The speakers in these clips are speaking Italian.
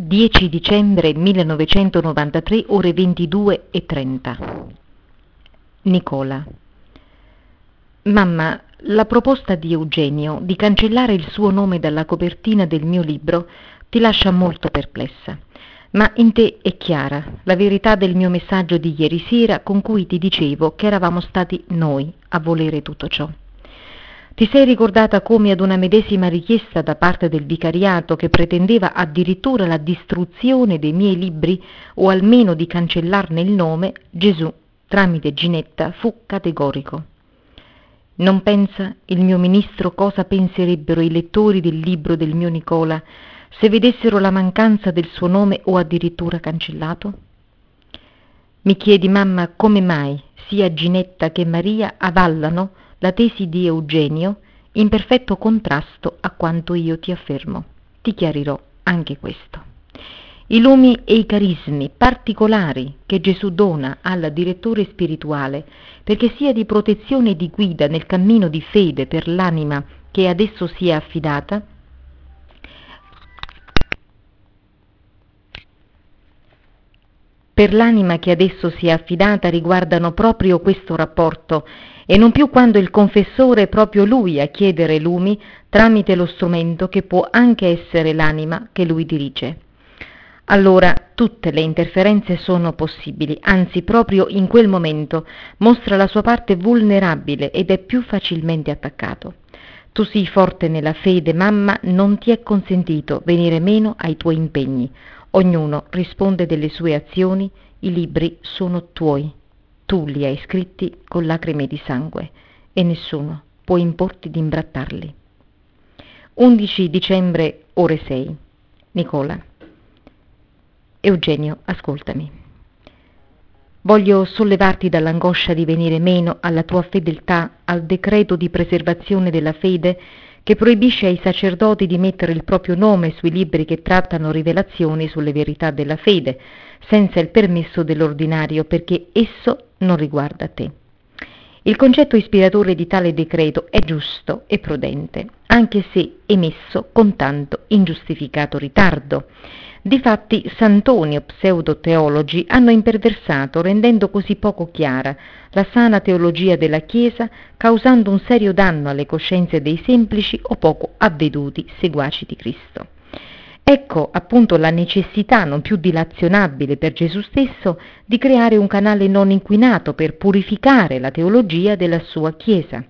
10 dicembre 1993, ore 22:30. Nicola. Mamma, la proposta di Eugenio di cancellare il suo nome dalla copertina del mio libro ti lascia molto perplessa, ma in te è chiara la verità del mio messaggio di ieri sera con cui ti dicevo che eravamo stati noi a volere tutto ciò. Ti sei ricordata come ad una medesima richiesta da parte del vicariato che pretendeva addirittura la distruzione dei miei libri o almeno di cancellarne il nome, Gesù, tramite Ginetta, fu categorico. Non pensa il mio ministro cosa penserebbero i lettori del libro del mio Nicola se vedessero la mancanza del suo nome o addirittura cancellato? Mi chiedi, mamma, come mai sia Ginetta che Maria avallano la tesi di Eugenio in perfetto contrasto a quanto io ti affermo. Ti chiarirò anche questo. I lumi e i carismi particolari che Gesù dona al direttore spirituale perché sia di protezione e di guida nel cammino di fede per l'anima che ad esso sia affidata, riguardano proprio questo rapporto e non più quando il confessore è proprio lui a chiedere lumi tramite lo strumento che può anche essere l'anima che lui dirige. Allora tutte le interferenze sono possibili, anzi proprio in quel momento mostra la sua parte vulnerabile ed è più facilmente attaccato. Tu sii forte nella fede, mamma, non ti è consentito venire meno ai tuoi impegni. Ognuno risponde delle sue azioni, i libri sono tuoi. Tu li hai scritti con lacrime di sangue e nessuno può importi di imbrattarli. 11 dicembre, ore 6. Nicola. Eugenio, ascoltami. Voglio sollevarti dall'angoscia di venire meno alla tua fedeltà al decreto di preservazione della fede che proibisce ai sacerdoti di mettere il proprio nome sui libri che trattano rivelazioni sulle verità della fede, senza il permesso dell'ordinario, perché esso non riguarda te. Il concetto ispiratore di tale decreto è giusto e prudente, anche se emesso con tanto ingiustificato ritardo. Difatti santoni o pseudoteologi hanno imperversato, rendendo così poco chiara la sana teologia della Chiesa, causando un serio danno alle coscienze dei semplici o poco avveduti seguaci di Cristo. Ecco appunto la necessità non più dilazionabile per Gesù stesso di creare un canale non inquinato per purificare la teologia della sua Chiesa.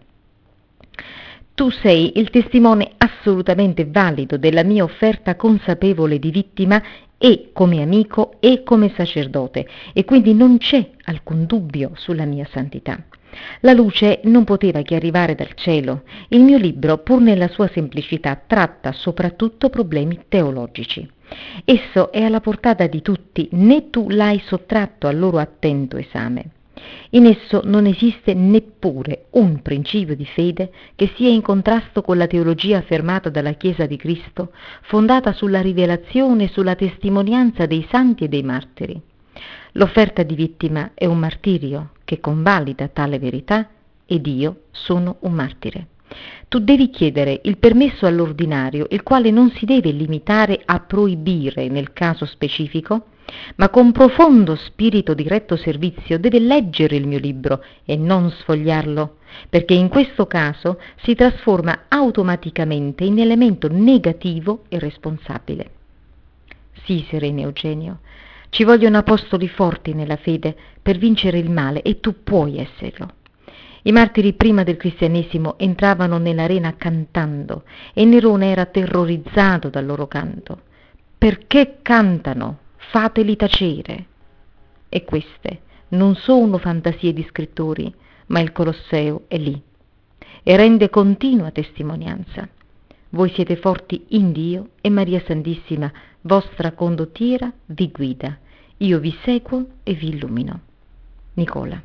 Tu sei il testimone assolutamente valido della mia offerta consapevole di vittima e come amico e come sacerdote, e quindi non c'è alcun dubbio sulla mia santità. La luce non poteva che arrivare dal cielo. Il mio libro, pur nella sua semplicità, tratta soprattutto problemi teologici. Esso è alla portata di tutti, né tu l'hai sottratto al loro attento esame. In esso non esiste neppure un principio di fede che sia in contrasto con la teologia affermata dalla Chiesa di Cristo, fondata sulla rivelazione e sulla testimonianza dei santi e dei martiri. L'offerta di vittima è un martirio che convalida tale verità ed io sono un martire. Tu devi chiedere il permesso all'ordinario, il quale non si deve limitare a proibire nel caso specifico, ma con profondo spirito di retto servizio deve leggere il mio libro e non sfogliarlo, perché in questo caso si trasforma automaticamente in elemento negativo e responsabile. Sì, sereno Eugenio, ci vogliono apostoli forti nella fede per vincere il male e tu puoi esserlo. I martiri prima del cristianesimo entravano nell'arena cantando e Nerone era terrorizzato dal loro canto. Perché cantano? Fateli tacere. E queste non sono fantasie di scrittori, ma il Colosseo è lì e rende continua testimonianza. Voi siete forti in Dio e Maria Santissima, vostra condottiera, vi guida. Io vi seguo e vi illumino. Nicola.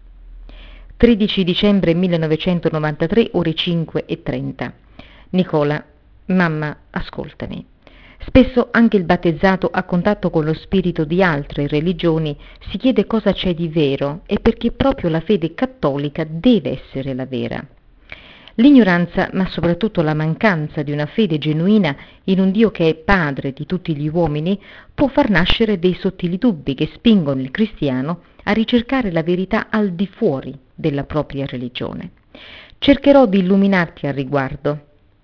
13 dicembre 1993, ore 5:30. Nicola, mamma, ascoltami. Spesso anche il battezzato a contatto con lo spirito di altre religioni si chiede cosa c'è di vero e perché proprio la fede cattolica deve essere la vera. L'ignoranza, ma soprattutto la mancanza di una fede genuina in un Dio che è Padre di tutti gli uomini, può far nascere dei sottili dubbi che spingono il cristiano a ricercare la verità al di fuori della propria religione. Cercherò di illuminarti al riguardo.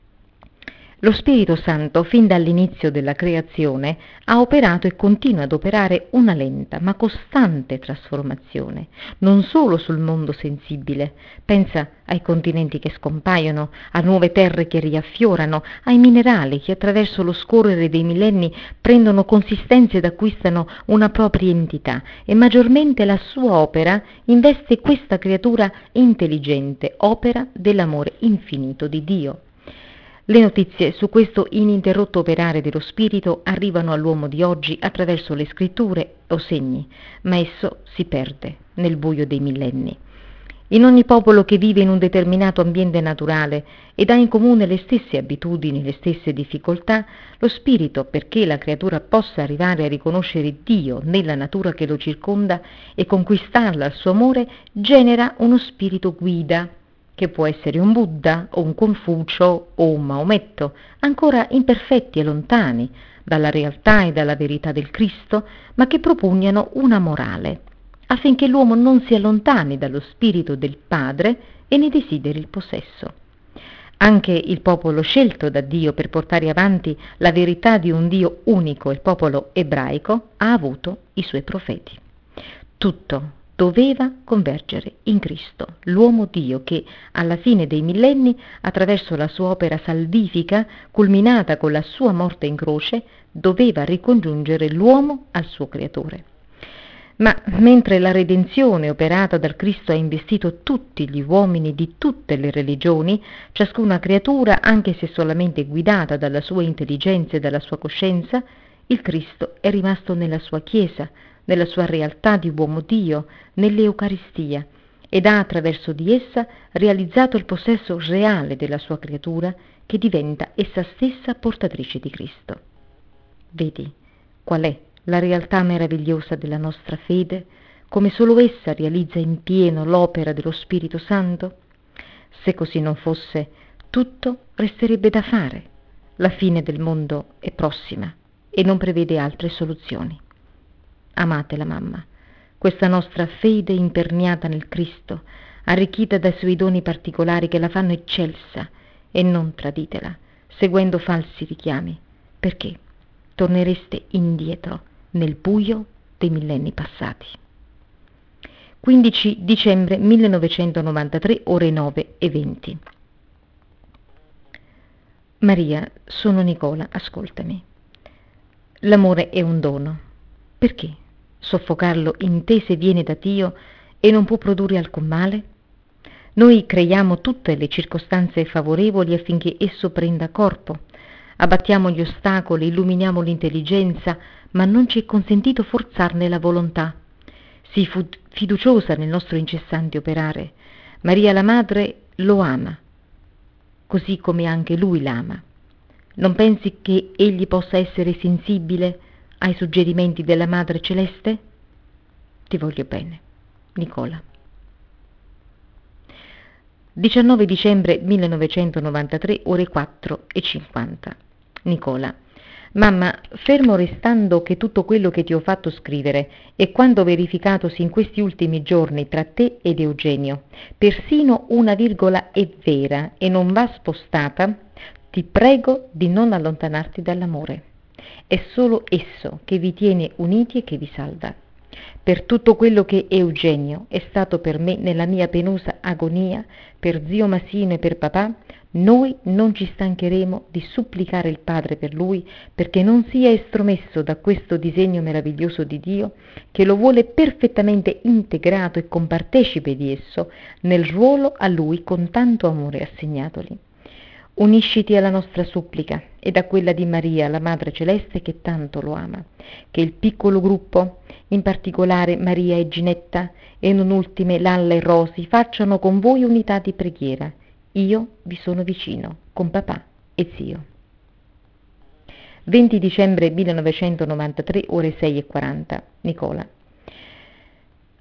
Lo Spirito Santo, fin dall'inizio della creazione, ha operato e continua ad operare una lenta ma costante trasformazione, non solo sul mondo sensibile. Pensa ai continenti che scompaiono, a nuove terre che riaffiorano, ai minerali che attraverso lo scorrere dei millenni prendono consistenze ed acquistano una propria entità, e maggiormente la sua opera investe questa creatura intelligente, opera dell'amore infinito di Dio. Le notizie su questo ininterrotto operare dello Spirito arrivano all'uomo di oggi attraverso le scritture o segni, ma esso si perde nel buio dei millenni. In ogni popolo che vive in un determinato ambiente naturale ed ha in comune le stesse abitudini, le stesse difficoltà, lo Spirito, perché la creatura possa arrivare a riconoscere Dio nella natura che lo circonda e conquistarla al suo amore, genera uno spirito guida, che può essere un Buddha o un Confucio o un Maometto, ancora imperfetti e lontani dalla realtà e dalla verità del Cristo, ma che propugnano una morale, affinché l'uomo non si allontani dallo spirito del Padre e ne desideri il possesso. Anche il popolo scelto da Dio per portare avanti la verità di un Dio unico, il popolo ebraico, ha avuto i suoi profeti. Tutto doveva convergere in Cristo, l'uomo Dio che, alla fine dei millenni, attraverso la sua opera salvifica, culminata con la sua morte in croce, doveva ricongiungere l'uomo al suo creatore. Ma mentre la redenzione operata dal Cristo ha investito tutti gli uomini di tutte le religioni, ciascuna creatura, anche se solamente guidata dalla sua intelligenza e dalla sua coscienza, il Cristo è rimasto nella sua Chiesa, nella sua realtà di uomo Dio, nell'Eucaristia, ed ha attraverso di essa realizzato il possesso reale della sua creatura, che diventa essa stessa portatrice di Cristo. Vedi qual è la realtà meravigliosa della nostra fede, come solo essa realizza in pieno l'opera dello Spirito Santo? Se così non fosse, tutto resterebbe da fare. La fine del mondo è prossima e non prevede altre soluzioni. Amatela, mamma, questa nostra fede imperniata nel Cristo, arricchita dai suoi doni particolari che la fanno eccelsa, e non traditela, seguendo falsi richiami, perché tornereste indietro nel buio dei millenni passati. 15 dicembre 1993, ore 9:20. Maria, sono Nicola, ascoltami. L'amore è un dono. Perché soffocarlo in te se viene da Dio e non può produrre alcun male? Noi creiamo tutte le circostanze favorevoli affinché esso prenda corpo. Abbattiamo gli ostacoli, illuminiamo l'intelligenza, ma non ci è consentito forzarne la volontà. Sii fiduciosa nel nostro incessante operare. Maria la Madre lo ama, così come anche lui l'ama. Non pensi che egli possa essere sensibile ai suggerimenti della Madre Celeste? Ti voglio bene, Nicola. 19 dicembre 1993, ore 4:50. Nicola. Mamma, fermo restando che tutto quello che ti ho fatto scrivere e quanto verificatosi in questi ultimi giorni tra te ed Eugenio, persino una virgola è vera e non va spostata, ti prego di non allontanarti dall'amore. È solo esso che vi tiene uniti e che vi salva. Per tutto quello che Eugenio è stato per me nella mia penosa agonia, per zio Masino e per papà, noi non ci stancheremo di supplicare il Padre per lui, perché non sia estromesso da questo disegno meraviglioso di Dio, che lo vuole perfettamente integrato e compartecipe di esso nel ruolo a lui con tanto amore assegnatogli. Unisciti alla nostra supplica ed a quella di Maria, la Madre Celeste, che tanto lo ama, che il piccolo gruppo, in particolare Maria e Ginetta, e non ultime Lalla e Rosi, facciano con voi unità di preghiera. Io vi sono vicino, con papà e zio. 20 dicembre 1993, ore 6:40. Nicola.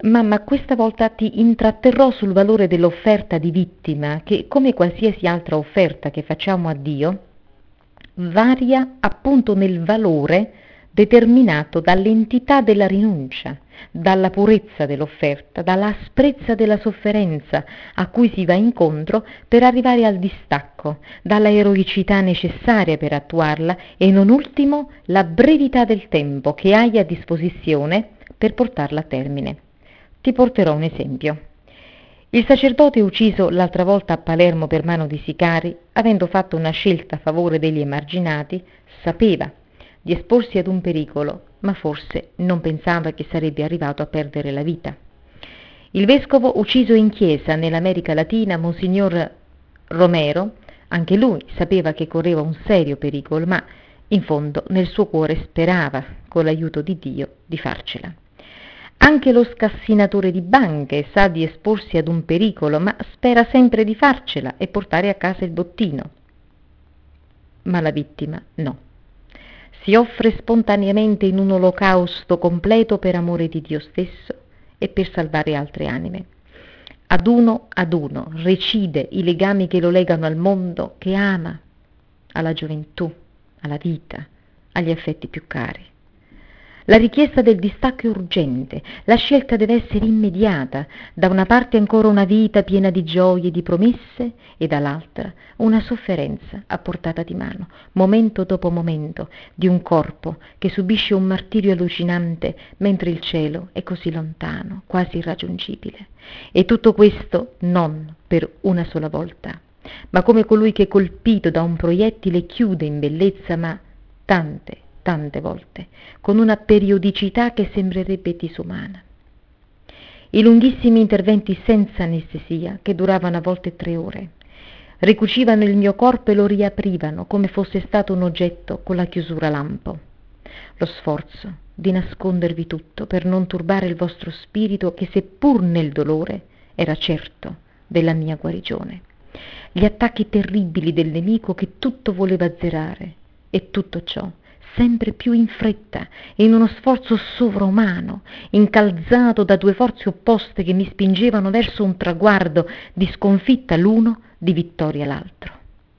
Mamma, questa volta ti intratterrò sul valore dell'offerta di vittima, che, come qualsiasi altra offerta che facciamo a Dio, varia appunto nel valore determinato dall'entità della rinuncia, dalla purezza dell'offerta, dall'asprezza della sofferenza a cui si va incontro per arrivare al distacco, dalla eroicità necessaria per attuarla e non ultimo la brevità del tempo che hai a disposizione per portarla a termine. Ti porterò un esempio. Il sacerdote ucciso l'altra volta a Palermo per mano di sicari, avendo fatto una scelta a favore degli emarginati, sapeva di esporsi ad un pericolo, ma forse non pensava che sarebbe arrivato a perdere la vita. Il vescovo ucciso in chiesa nell'America Latina, Monsignor Romero, anche lui sapeva che correva un serio pericolo, ma in fondo nel suo cuore sperava, con l'aiuto di Dio, di farcela. Anche lo scassinatore di banche sa di esporsi ad un pericolo, ma spera sempre di farcela e portare a casa il bottino. Ma la vittima no. Si offre spontaneamente in un olocausto completo per amore di Dio stesso e per salvare altre anime. Ad uno recide i legami che lo legano al mondo che ama, alla gioventù, alla vita, agli affetti più cari. La richiesta del distacco è urgente, la scelta deve essere immediata, da una parte ancora una vita piena di gioie e di promesse e dall'altra una sofferenza a portata di mano, momento dopo momento, di un corpo che subisce un martirio allucinante mentre il cielo è così lontano, quasi irraggiungibile. E tutto questo non per una sola volta, ma come colui che colpito da un proiettile chiude in bellezza, ma tante volte, con una periodicità che sembrerebbe disumana. I lunghissimi interventi senza anestesia, che duravano a volte 3 ore, ricucivano il mio corpo e lo riaprivano come fosse stato un oggetto con la chiusura lampo. Lo sforzo di nascondervi tutto per non turbare il vostro spirito che, seppur nel dolore, era certo della mia guarigione. Gli attacchi terribili del nemico che tutto voleva azzerare, e tutto ciò sempre più in fretta, in uno sforzo sovrumano, incalzato da 2 forze opposte che mi spingevano verso un traguardo di sconfitta l'uno, di vittoria l'altro.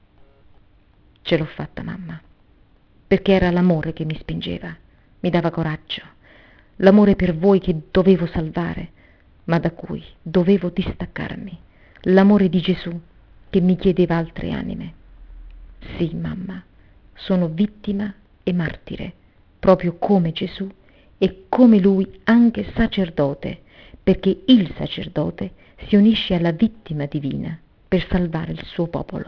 Ce l'ho fatta, mamma, perché era l'amore che mi spingeva, mi dava coraggio, l'amore per voi che dovevo salvare, ma da cui dovevo distaccarmi, l'amore di Gesù che mi chiedeva altre anime. Sì, mamma, sono vittima e martire, proprio come Gesù e come lui anche sacerdote, perché il sacerdote si unisce alla vittima divina per salvare il suo popolo.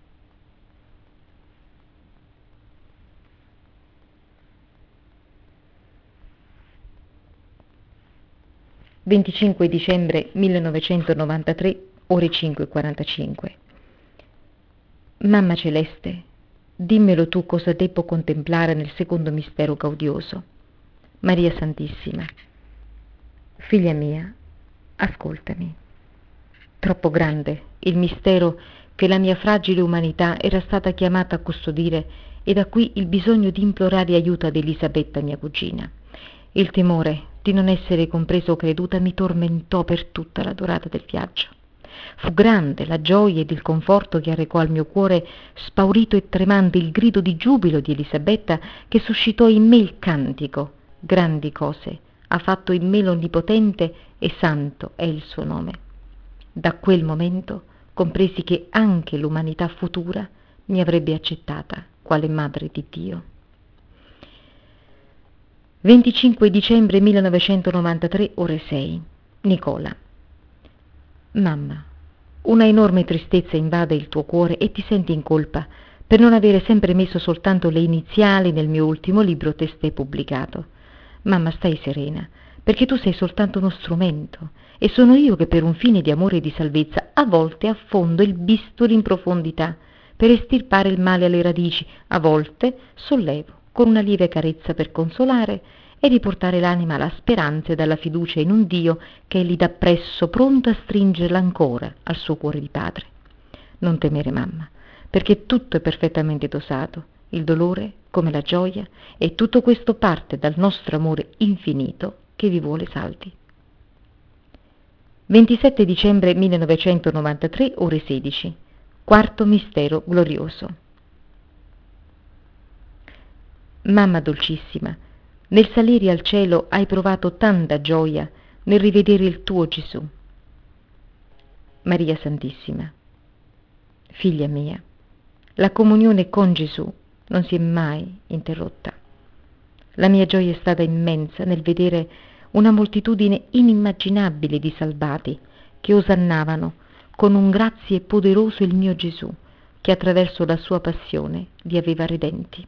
«25 dicembre 1993, ore 5:45. Mamma Celeste, dimmelo tu cosa debbo contemplare nel secondo mistero gaudioso. Maria Santissima, figlia mia, ascoltami. Troppo grande il mistero che la mia fragile umanità era stata chiamata a custodire, e da qui il bisogno di implorare aiuto ad Elisabetta, mia cugina. Il timore di non essere compresa o creduta mi tormentò per tutta la durata del viaggio. Fu grande la gioia ed il conforto che arrecò al mio cuore, spaurito e tremante, il grido di giubilo di Elisabetta, che suscitò in me il cantico: grandi cose ha fatto in me l'Onnipotente e santo è il suo nome. Da quel momento compresi che anche l'umanità futura mi avrebbe accettata quale madre di Dio. 25 dicembre 1993, ore 6. Nicola. Mamma, una enorme tristezza invade il tuo cuore e ti senti in colpa per non avere sempre messo soltanto le iniziali nel mio ultimo libro testé pubblicato. Mamma, stai serena, perché tu sei soltanto uno strumento e sono io che per un fine di amore e di salvezza a volte affondo il bisturi in profondità per estirpare il male alle radici, a volte sollevo con una lieve carezza per consolare e riportare l'anima alla speranza ed alla fiducia in un Dio che è lì dappresso, pronto a stringerla ancora al suo cuore di padre. Non temere, mamma, perché tutto è perfettamente dosato, il dolore come la gioia, e tutto questo parte dal nostro amore infinito che vi vuole saldi. 27 dicembre 1993, ore 16. Quarto mistero glorioso. Mamma dolcissima, nel salire al cielo hai provato tanta gioia nel rivedere il tuo Gesù. Maria Santissima, figlia mia, la comunione con Gesù non si è mai interrotta. La mia gioia è stata immensa nel vedere una moltitudine inimmaginabile di salvati che osannavano con un grazie poderoso il mio Gesù, che attraverso la sua passione li aveva redenti.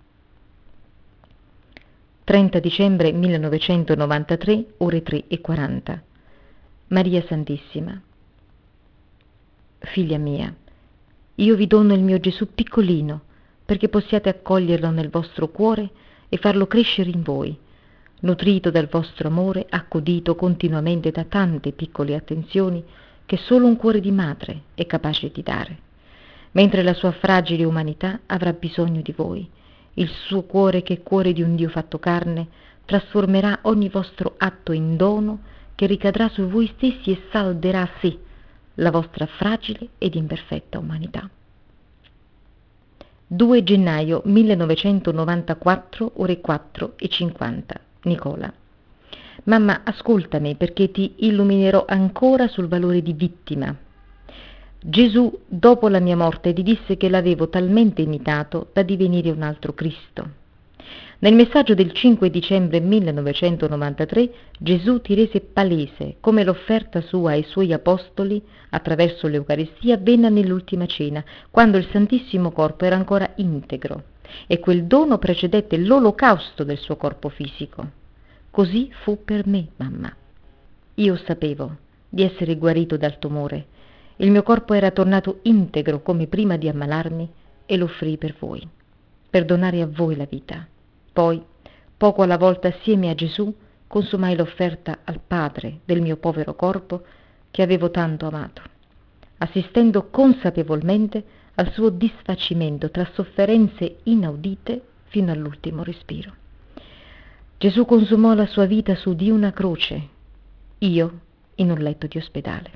30 dicembre 1993, ore 3:40. Maria Santissima, figlia mia, io vi dono il mio Gesù piccolino, perché possiate accoglierlo nel vostro cuore e farlo crescere in voi, nutrito dal vostro amore, accudito continuamente da tante piccole attenzioni che solo un cuore di madre è capace di dare, mentre la sua fragile umanità avrà bisogno di voi. Il suo cuore, che è cuore di un Dio fatto carne, trasformerà ogni vostro atto in dono che ricadrà su voi stessi e salderà a sé la vostra fragile ed imperfetta umanità. 2 gennaio 1994, ore 4:50. Nicola. Mamma, ascoltami perché ti illuminerò ancora sul valore di vittima. Gesù, dopo la mia morte, ti disse che l'avevo talmente imitato da divenire un altro Cristo. Nel messaggio del 5 dicembre 1993 Gesù ti rese palese come l'offerta sua ai suoi apostoli attraverso l'Eucaristia avvenne nell'ultima cena, quando il Santissimo Corpo era ancora integro e quel dono precedette l'olocausto del suo corpo fisico. Così fu per me, mamma. Io sapevo di essere guarito dal tumore. Il mio corpo era tornato integro come prima di ammalarmi e lo offrii per voi, per donare a voi la vita. Poi, poco alla volta, assieme a Gesù, consumai l'offerta al Padre del mio povero corpo che avevo tanto amato, assistendo consapevolmente al suo disfacimento tra sofferenze inaudite fino all'ultimo respiro. Gesù consumò la sua vita su di una croce, io in un letto di ospedale.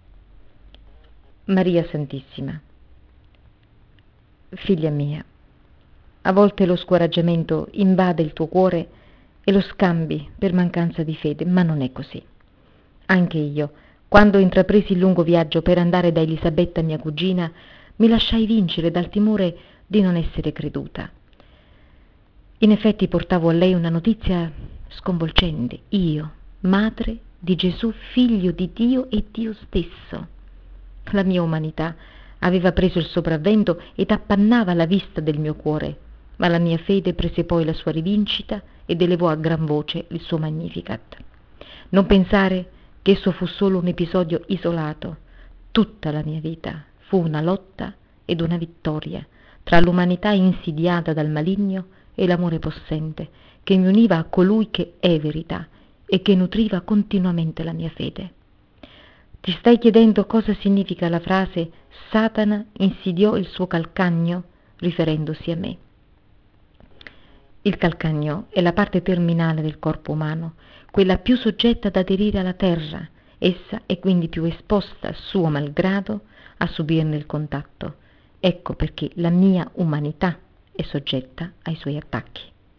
Maria Santissima, figlia mia, a volte lo scoraggiamento invade il tuo cuore e lo scambi per mancanza di fede, ma non è così. Anche io, quando intrapresi il lungo viaggio per andare da Elisabetta, mia cugina, mi lasciai vincere dal timore di non essere creduta. In effetti portavo a lei una notizia sconvolgente, io, madre di Gesù, figlio di Dio e Dio stesso. La mia umanità aveva preso il sopravvento ed appannava la vista del mio cuore, ma la mia fede prese poi la sua rivincita ed elevò a gran voce il suo Magnificat. Non pensare che esso fu solo un episodio isolato. Tutta la mia vita fu una lotta ed una vittoria tra l'umanità insidiata dal maligno e l'amore possente che mi univa a colui che è verità e che nutriva continuamente la mia fede. Ti stai chiedendo cosa significa la frase «Satana insidiò il suo calcagno» riferendosi a me. Il calcagno è la parte terminale del corpo umano, quella più soggetta ad aderire alla terra. Essa è quindi più esposta, suo malgrado, a subirne il contatto. Ecco perché la mia umanità è soggetta ai suoi attacchi.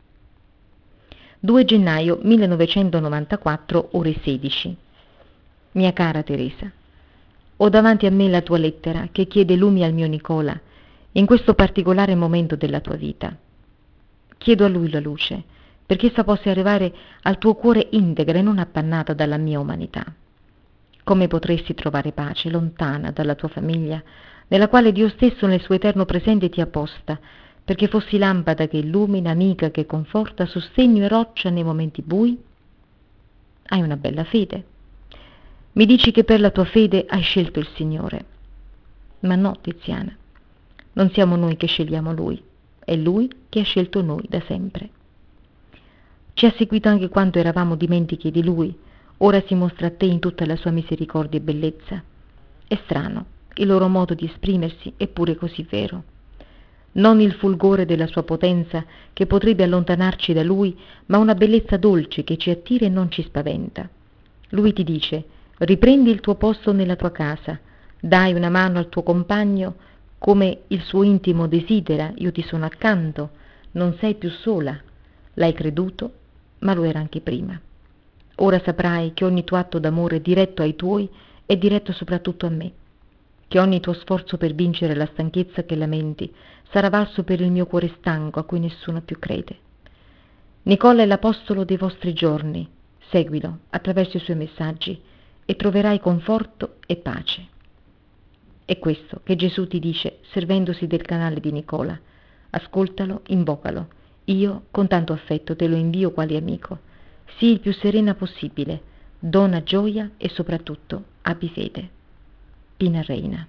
2 gennaio 1994, ore 16. Mia cara Teresa, ho davanti a me la tua lettera che chiede lumi al mio Nicola in questo particolare momento della tua vita. Chiedo a lui la luce, perché essa possa arrivare al tuo cuore integra e non appannata dalla mia umanità. Come potresti trovare pace lontana dalla tua famiglia, nella quale Dio stesso nel suo eterno presente ti ha posta, perché fossi lampada che illumina, amica che conforta, sostegno e roccia nei momenti bui? Hai una bella fede. Mi dici che per la tua fede hai scelto il Signore. Ma no, Tiziana, non siamo noi che scegliamo Lui, è Lui che ha scelto noi da sempre. Ci ha seguito anche quando eravamo dimentichi di Lui, ora si mostra a te in tutta la sua misericordia e bellezza. È strano, il loro modo di esprimersi è pure così vero. Non il fulgore della sua potenza che potrebbe allontanarci da Lui, ma una bellezza dolce che ci attira e non ci spaventa. Lui ti dice: Riprendi il tuo posto nella tua casa, dai una mano al tuo compagno come il suo intimo desidera, io ti sono accanto, non sei più sola. L'hai creduto, ma lo era anche prima. Ora saprai che ogni tuo atto d'amore diretto ai tuoi è diretto soprattutto a me, che ogni tuo sforzo per vincere la stanchezza che lamenti sarà valso per il mio cuore stanco a cui nessuno più crede. Nicola è l'apostolo dei vostri giorni, seguilo attraverso i suoi messaggi e troverai conforto e pace. È questo che Gesù ti dice servendosi del canale di Nicola. Ascoltalo, invocalo. Io con tanto affetto te lo invio quale amico. Sii il più serena possibile, dona gioia e soprattutto abbi fede. Pina Reina.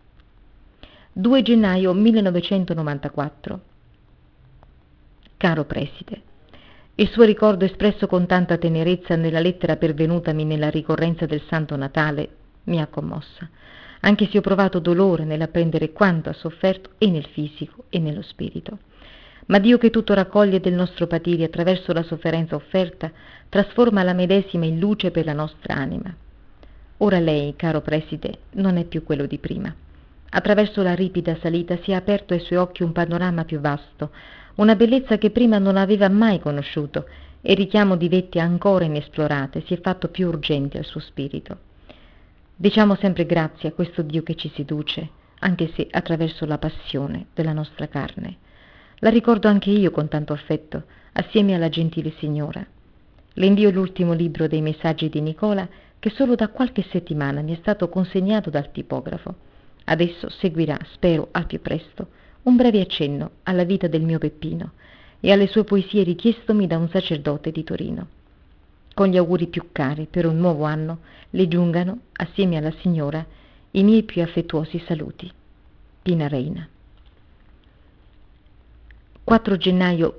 2 gennaio 1994. Caro preside, il suo ricordo espresso con tanta tenerezza nella lettera pervenutami nella ricorrenza del Santo Natale mi ha commossa, anche se ho provato dolore nell'apprendere quanto ha sofferto e nel fisico e nello spirito. Ma Dio che tutto raccoglie del nostro patire attraverso la sofferenza offerta, trasforma la medesima in luce per la nostra anima. Ora lei, caro preside, non è più quello di prima. Attraverso la ripida salita si è aperto ai suoi occhi un panorama più vasto, una bellezza che prima non aveva mai conosciuto, e il richiamo di vette ancora inesplorate si è fatto più urgente al suo spirito. Diciamo sempre grazie a questo Dio che ci seduce, anche se attraverso la passione della nostra carne. La ricordo anche io con tanto affetto, assieme alla gentile signora. Le invio l'ultimo libro dei messaggi di Nicola, che solo da qualche settimana mi è stato consegnato dal tipografo. Adesso seguirà, spero al più presto, un breve accenno alla vita del mio Peppino e alle sue poesie richiestomi da un sacerdote di Torino. Con gli auguri più cari per un nuovo anno le giungano, assieme alla signora, i miei più affettuosi saluti. Pina Reina. 4 gennaio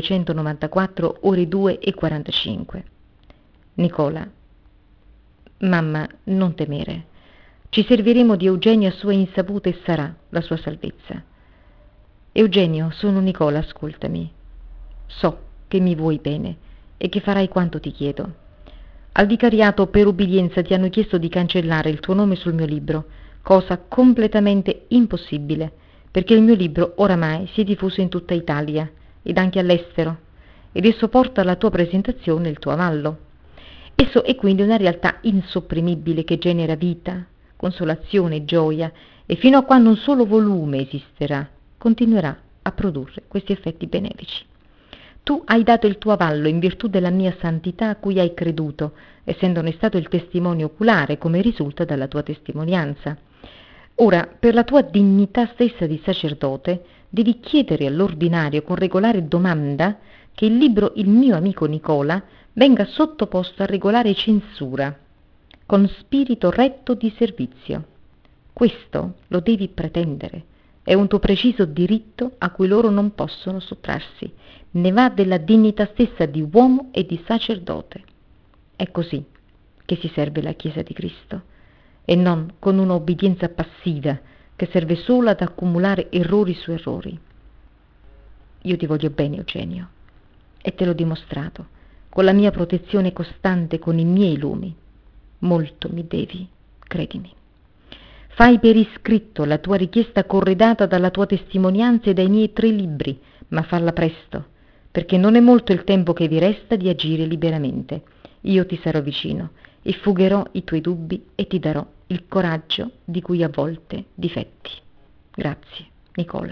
1994, ore 2:45. Nicola. Mamma, non temere. Ci serviremo di Eugenio a sua insaputa e sarà la sua salvezza. Eugenio, sono Nicola, ascoltami. So che mi vuoi bene e che farai quanto ti chiedo. Al vicariato per ubbidienza ti hanno chiesto di cancellare il tuo nome sul mio libro, cosa completamente impossibile, perché il mio libro oramai si è diffuso in tutta Italia ed anche all'estero, ed esso porta alla tua presentazione il tuo avallo. Esso è quindi una realtà insopprimibile che genera vita, consolazione e gioia, e fino a quando un solo volume esisterà, continuerà a produrre questi effetti benefici. Tu hai dato il tuo avallo in virtù della mia santità a cui hai creduto, essendone stato il testimone oculare, come risulta dalla tua testimonianza. Ora, per la tua dignità stessa di sacerdote, devi chiedere all'ordinario con regolare domanda che il libro Il mio amico Nicola venga sottoposto a regolare censura, con spirito retto di servizio. Questo lo devi pretendere. È un tuo preciso diritto a cui loro non possono sottrarsi. Ne va della dignità stessa di uomo e di sacerdote. È così che si serve la Chiesa di Cristo, e non con un'obbedienza passiva che serve solo ad accumulare errori su errori. Io ti voglio bene, Eugenio, e te l'ho dimostrato, con la mia protezione costante, con i miei lumi. Molto mi devi, credimi. Fai per iscritto la tua richiesta corredata dalla tua testimonianza e dai miei 3 libri, ma falla presto, perché non è molto il tempo che vi resta di agire liberamente. Io ti sarò vicino e fugherò i tuoi dubbi e ti darò il coraggio di cui a volte difetti. Grazie, Nicola.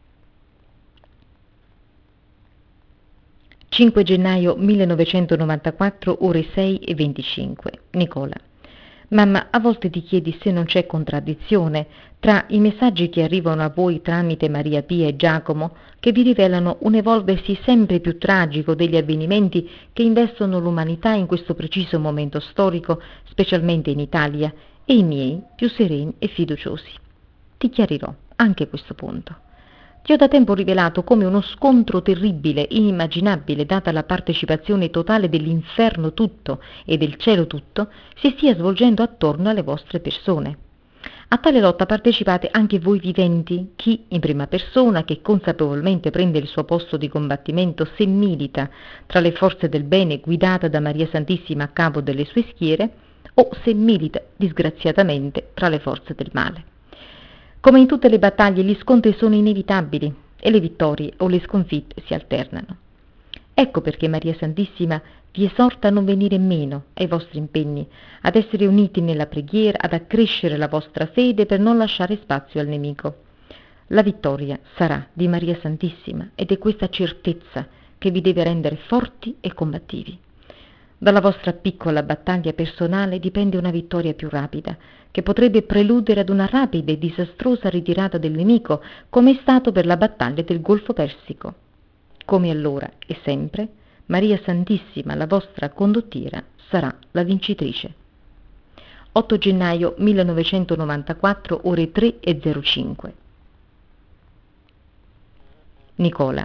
5 gennaio 1994, ore 6:25. Nicola. Mamma, a volte ti chiedi se non c'è contraddizione tra i messaggi che arrivano a voi tramite Maria Pia e Giacomo, che vi rivelano un evolversi sempre più tragico degli avvenimenti che investono l'umanità in questo preciso momento storico, specialmente in Italia, e i miei più sereni e fiduciosi. Ti chiarirò anche questo punto. Ti ho da tempo rivelato come uno scontro terribile, inimmaginabile, data la partecipazione totale dell'inferno tutto e del cielo tutto, si stia svolgendo attorno alle vostre persone. A tale lotta partecipate anche voi viventi, chi in prima persona, che consapevolmente prende il suo posto di combattimento se milita tra le forze del bene guidata da Maria Santissima a capo delle sue schiere, o se milita disgraziatamente tra le forze del male. Come in tutte le battaglie, gli scontri sono inevitabili e le vittorie o le sconfitte si alternano. Ecco perché Maria Santissima vi esorta a non venire meno ai vostri impegni, ad essere uniti nella preghiera, ad accrescere la vostra fede per non lasciare spazio al nemico. La vittoria sarà di Maria Santissima ed è questa certezza che vi deve rendere forti e combattivi. Dalla vostra piccola battaglia personale dipende una vittoria più rapida, che potrebbe preludere ad una rapida e disastrosa ritirata del nemico, come è stato per la battaglia del Golfo Persico. Come allora e sempre, Maria Santissima, la vostra condottiera, sarà la vincitrice. 8 gennaio 1994, ore 3:05. Nicola.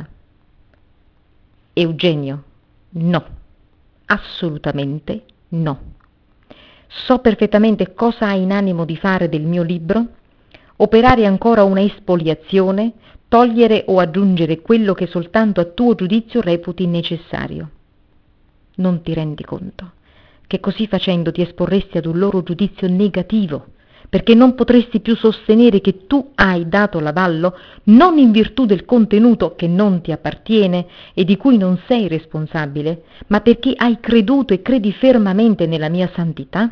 Eugenio, no, assolutamente no. So perfettamente cosa hai in animo di fare del mio libro, operare ancora una espoliazione, togliere o aggiungere quello che soltanto a tuo giudizio reputi necessario. Non ti rendi conto che così facendo ti esporresti ad un loro giudizio negativo, perché non potresti più sostenere che tu hai dato l'avallo non in virtù del contenuto che non ti appartiene e di cui non sei responsabile, ma perché hai creduto e credi fermamente nella mia santità?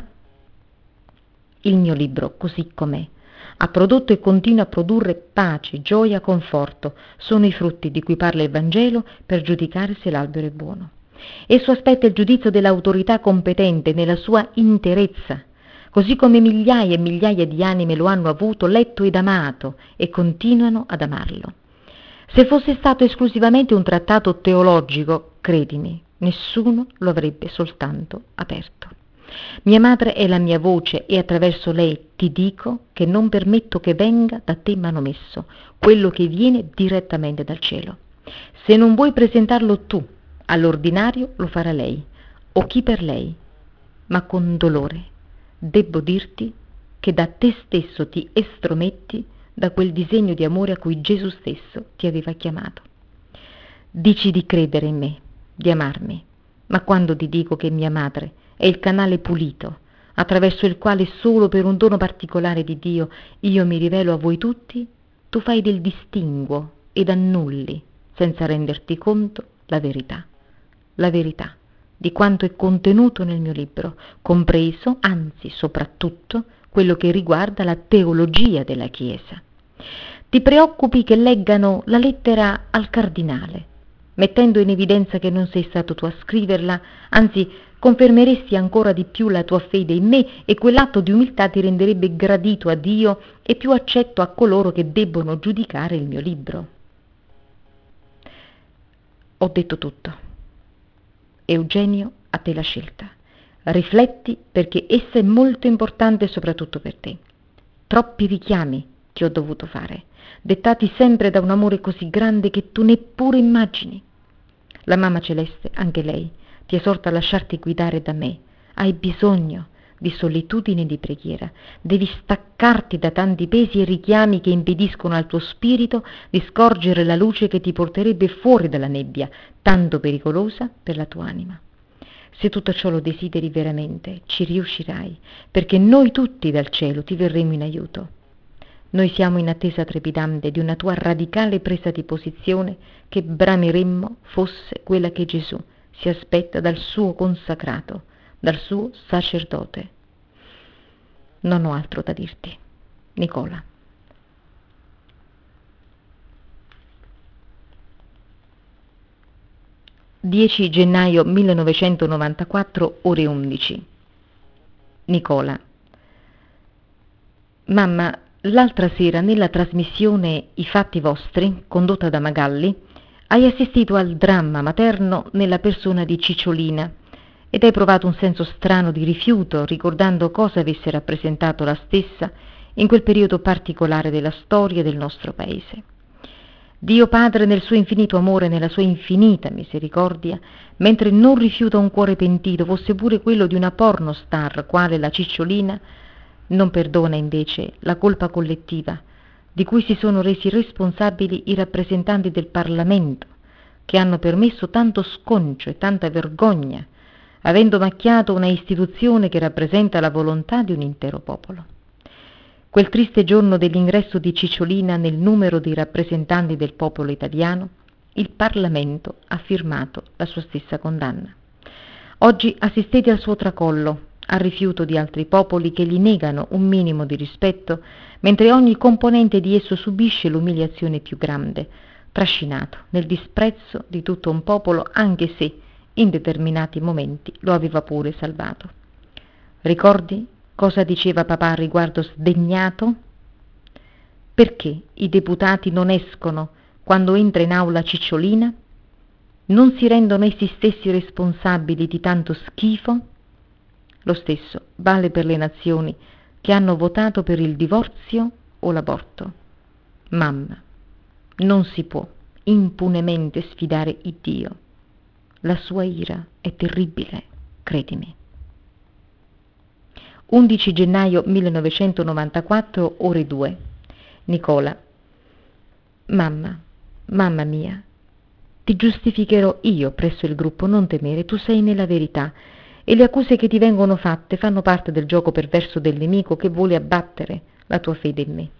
Il mio libro, così com'è, ha prodotto e continua a produrre pace, gioia, conforto. Sono i frutti di cui parla il Vangelo per giudicare se l'albero è buono. Esso aspetta il giudizio dell'autorità competente nella sua interezza, così come migliaia e migliaia di anime lo hanno avuto, letto ed amato e continuano ad amarlo. Se fosse stato esclusivamente un trattato teologico, credimi, nessuno lo avrebbe soltanto aperto. Mia madre è la mia voce e attraverso lei ti dico che non permetto che venga da te manomesso quello che viene direttamente dal cielo. Se non vuoi presentarlo tu all'ordinario, lo farà lei o chi per lei, ma con dolore. Debbo dirti che da te stesso ti estrometti da quel disegno di amore a cui Gesù stesso ti aveva chiamato. Dici di credere in me, di amarmi, ma quando ti dico che mia madre è il canale pulito, attraverso il quale solo per un dono particolare di Dio io mi rivelo a voi tutti, tu fai del distinguo ed annulli, senza renderti conto, la verità di quanto è contenuto nel mio libro, compreso, anzi soprattutto, quello che riguarda la teologia della Chiesa. Ti preoccupi che leggano la lettera al cardinale, mettendo in evidenza che non sei stato tu a scriverla, anzi confermeresti ancora di più la tua fede in me e quell'atto di umiltà ti renderebbe gradito a Dio e più accetto a coloro che debbono giudicare il mio libro. Ho detto tutto. Eugenio, a te la scelta. Rifletti perché essa è molto importante soprattutto per te. Troppi richiami ti ho dovuto fare, dettati sempre da un amore così grande che tu neppure immagini. La Mamma Celeste, anche lei, ti esorta a lasciarti guidare da me. Hai bisogno di solitudine e di preghiera. Devi staccarti da tanti pesi e richiami che impediscono al tuo spirito di scorgere la luce che ti porterebbe fuori dalla nebbia, tanto pericolosa per la tua anima. Se tutto ciò lo desideri veramente, ci riuscirai, perché noi tutti dal cielo ti verremo in aiuto. Noi siamo in attesa trepidante di una tua radicale presa di posizione che brameremmo fosse quella che Gesù si aspetta dal suo consacrato, dal suo sacerdote. Non ho altro da dirti. Nicola. «10 gennaio 1994, ore 11. Nicola. Mamma, l'altra sera nella trasmissione I fatti vostri, condotta da Magalli, hai assistito al dramma materno nella persona di Cicciolina ed hai provato un senso strano di rifiuto ricordando cosa avesse rappresentato la stessa in quel periodo particolare della storia del nostro paese. Dio Padre nel suo infinito amore e nella sua infinita misericordia, mentre non rifiuta un cuore pentito, fosse pure quello di una pornostar quale la Cicciolina, non perdona invece la colpa collettiva di cui si sono resi responsabili i rappresentanti del Parlamento, che hanno permesso tanto sconcio e tanta vergogna avendo macchiato una istituzione che rappresenta la volontà di un intero popolo. Quel triste giorno dell'ingresso di Cicciolina nel numero dei rappresentanti del popolo italiano, il Parlamento ha firmato la sua stessa condanna. Oggi assistete al suo tracollo, al rifiuto di altri popoli che gli negano un minimo di rispetto, mentre ogni componente di esso subisce l'umiliazione più grande, trascinato nel disprezzo di tutto un popolo, anche se in determinati momenti lo aveva pure salvato. Ricordi cosa diceva papà al riguardo sdegnato? Perché i deputati non escono quando entra in aula Cicciolina? Non si rendono essi stessi responsabili di tanto schifo? Lo stesso vale per le nazioni che hanno votato per il divorzio o l'aborto. Mamma, non si può impunemente sfidare Iddio. La sua ira è terribile, credimi. 11 gennaio 1994, ore 2. Nicola. Mamma mia, ti giustificherò io presso il gruppo, non temere, tu sei nella verità e le accuse che ti vengono fatte fanno parte del gioco perverso del nemico che vuole abbattere la tua fede in me.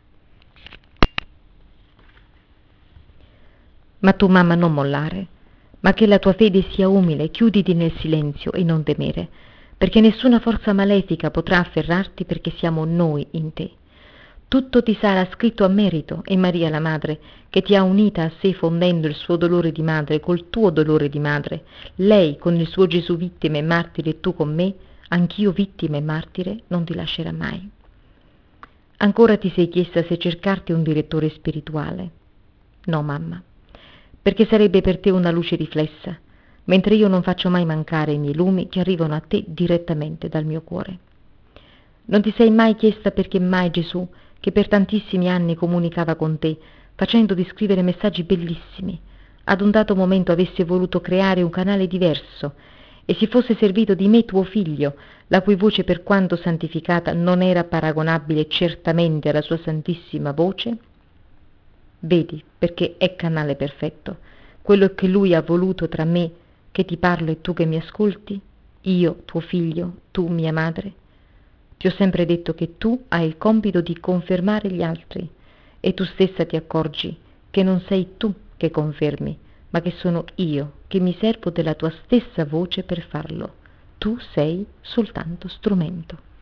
Ma tu, mamma, non mollare, ma che la tua fede sia umile, chiuditi nel silenzio e non temere, perché nessuna forza malefica potrà afferrarti, perché siamo noi in te. Tutto ti sarà scritto a merito, e Maria la Madre, che ti ha unita a sé fondendo il suo dolore di madre col tuo dolore di madre, lei con il suo Gesù vittima e martire e tu con me, anch'io vittima e martire, non ti lascerà mai. Ancora ti sei chiesta se cercarti un direttore spirituale? No, mamma, perché sarebbe per te una luce riflessa, mentre io non faccio mai mancare i miei lumi che arrivano a te direttamente dal mio cuore. Non ti sei mai chiesta perché mai Gesù, che per tantissimi anni comunicava con te, facendo di scrivere messaggi bellissimi, ad un dato momento avesse voluto creare un canale diverso e si fosse servito di me, tuo figlio, la cui voce, per quanto santificata, non era paragonabile certamente alla sua santissima voce? Vedi perché è canale perfetto, quello che lui ha voluto tra me che ti parlo e tu che mi ascolti, io, tuo figlio, tu, mia madre. Ti ho sempre detto che tu hai il compito di confermare gli altri e tu stessa ti accorgi che non sei tu che confermi, ma che sono io che mi servo della tua stessa voce per farlo. Tu sei soltanto strumento.